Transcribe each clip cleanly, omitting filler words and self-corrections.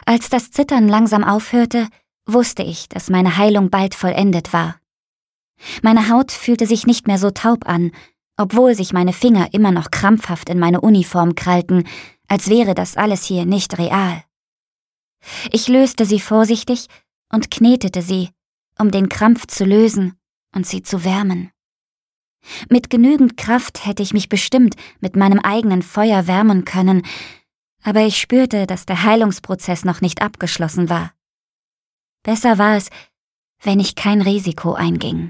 Als das Zittern langsam aufhörte, wusste ich, dass meine Heilung bald vollendet war. Meine Haut fühlte sich nicht mehr so taub an, obwohl sich meine Finger immer noch krampfhaft in meine Uniform krallten, als wäre das alles hier nicht real. Ich löste sie vorsichtig und knetete sie, um den Krampf zu lösen und sie zu wärmen. Mit genügend Kraft hätte ich mich bestimmt mit meinem eigenen Feuer wärmen können, aber ich spürte, dass der Heilungsprozess noch nicht abgeschlossen war. Besser war es, wenn ich kein Risiko einging.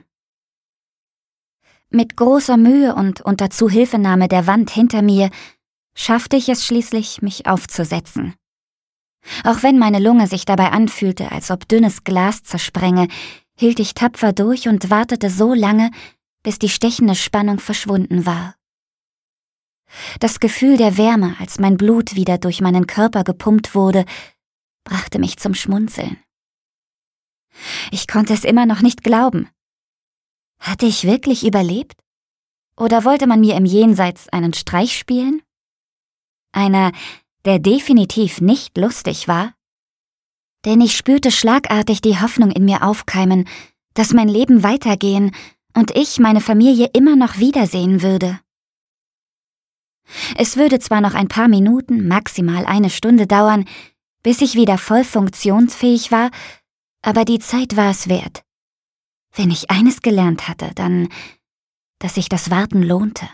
Mit großer Mühe und unter Zuhilfenahme der Wand hinter mir schaffte ich es schließlich, mich aufzusetzen. Auch wenn meine Lunge sich dabei anfühlte, als ob dünnes Glas zersprenge, hielt ich tapfer durch und wartete so lange, bis die stechende Spannung verschwunden war. Das Gefühl der Wärme, als mein Blut wieder durch meinen Körper gepumpt wurde, brachte mich zum Schmunzeln. Ich konnte es immer noch nicht glauben. Hatte ich wirklich überlebt? Oder wollte man mir im Jenseits einen Streich spielen? Einer, der definitiv nicht lustig war? Denn ich spürte schlagartig die Hoffnung in mir aufkeimen, dass mein Leben weitergehen und ich meine Familie immer noch wiedersehen würde. Es würde zwar noch ein paar Minuten, maximal eine Stunde dauern, bis ich wieder voll funktionsfähig war, aber die Zeit war es wert. Wenn ich eines gelernt hatte, dann, dass sich das Warten lohnte.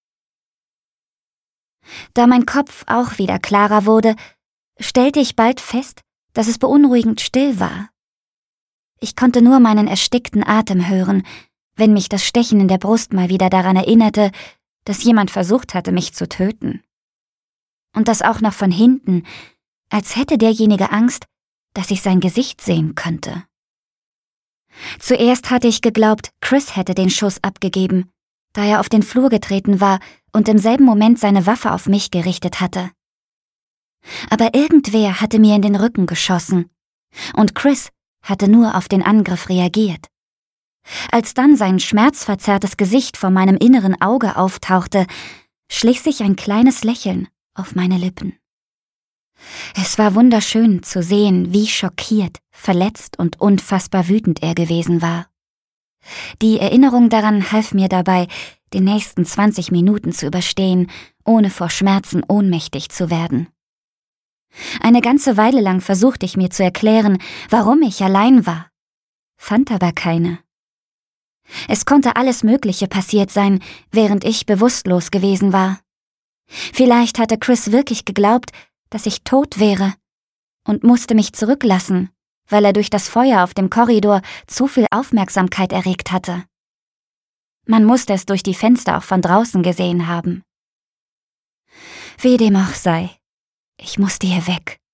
Da mein Kopf auch wieder klarer wurde, stellte ich bald fest, dass es beunruhigend still war. Ich konnte nur meinen erstickten Atem hören, wenn mich das Stechen in der Brust mal wieder daran erinnerte, dass jemand versucht hatte, mich zu töten. Und das auch noch von hinten, als hätte derjenige Angst, dass ich sein Gesicht sehen könnte. Zuerst hatte ich geglaubt, Chris hätte den Schuss abgegeben, da er auf den Flur getreten war und im selben Moment seine Waffe auf mich gerichtet hatte. Aber irgendwer hatte mir in den Rücken geschossen, und Chris hatte nur auf den Angriff reagiert. Als dann sein schmerzverzerrtes Gesicht vor meinem inneren Auge auftauchte, schlich sich ein kleines Lächeln auf meine Lippen. Es war wunderschön zu sehen, wie schockiert, verletzt und unfassbar wütend er gewesen war. Die Erinnerung daran half mir dabei, die nächsten 20 Minuten zu überstehen, ohne vor Schmerzen ohnmächtig zu werden. Eine ganze Weile lang versuchte ich mir zu erklären, warum ich allein war, fand aber keine. Es konnte alles Mögliche passiert sein, während ich bewusstlos gewesen war. Vielleicht hatte Chris wirklich geglaubt, dass ich tot wäre und musste mich zurücklassen, weil er durch das Feuer auf dem Korridor zu viel Aufmerksamkeit erregt hatte. Man musste es durch die Fenster auch von draußen gesehen haben. Wie dem auch sei, ich musste hier weg.